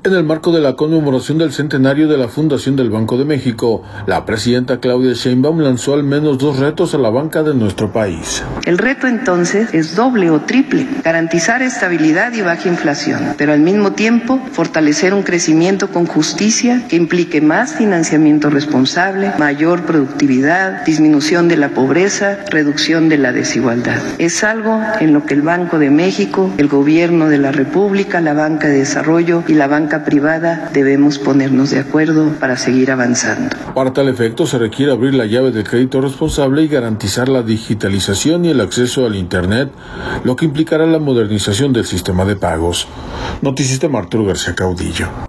En el marco de la conmemoración del centenario de la fundación del Banco de México, la presidenta Claudia Sheinbaum lanzó al menos 2 retos a la banca de nuestro país. El reto entonces es doble o triple: garantizar estabilidad y baja inflación, pero al mismo tiempo fortalecer un crecimiento con justicia que implique más financiamiento responsable, mayor productividad, disminución de la pobreza, reducción de la desigualdad. Es algo en lo que el Banco de México, el Gobierno de la República, la Banca de Desarrollo y la banca privada debemos ponernos de acuerdo para seguir avanzando. Para tal efecto se requiere abrir la llave del crédito responsable y garantizar la digitalización y el acceso al Internet, lo que implicará la modernización del sistema de pagos. Notisistema Arturo García Caudillo.